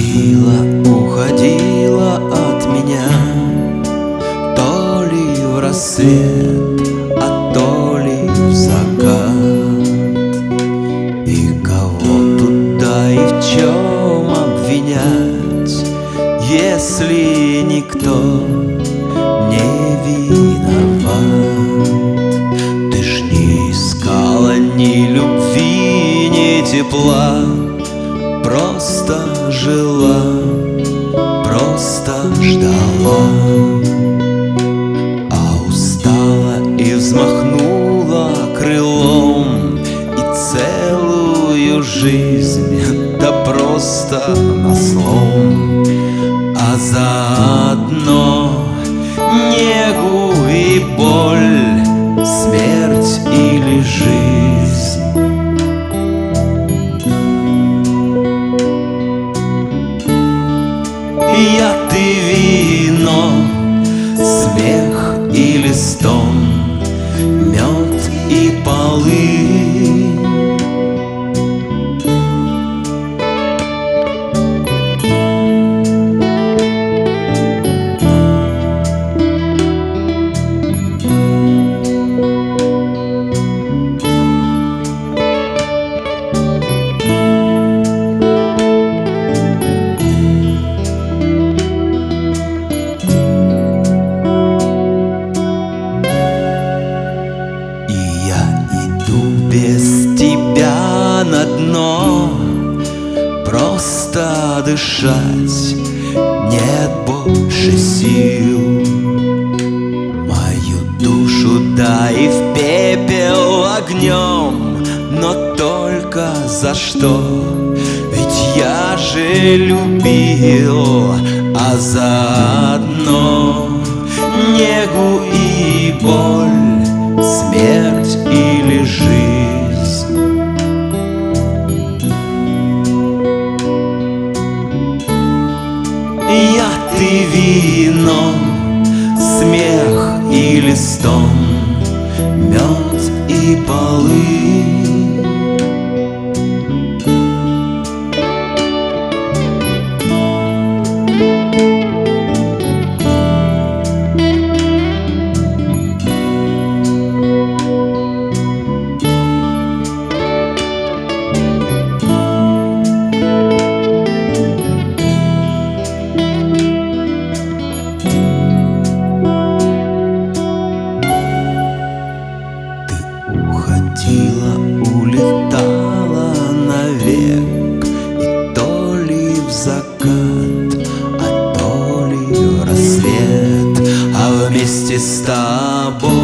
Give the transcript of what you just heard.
уходила от меня, то ли в рассвет, а то ли в закат. И кого туда и в чем обвинять, если никто не виноват? Ты ж не искала ни любви, ни тепла, просто жила, просто ждала. А устала и взмахнула крылом, и целую жизнь, да просто на слом. А заодно негу и боль, смерть или жизнь. Я, ты, вино, смех или стон, мед и полынь. Без тебя на дно, просто дышать нет больше сил. Мою душу дай в пепел огнем, но только за что? Ведь я же любил, а заодно негу и боль, смерть или жизнь. Я, ты, вино, смех или стон, мед и полынь. Уходила, улетала навек, и то ли в закат, а то ли в рассвет, а вместе с тобой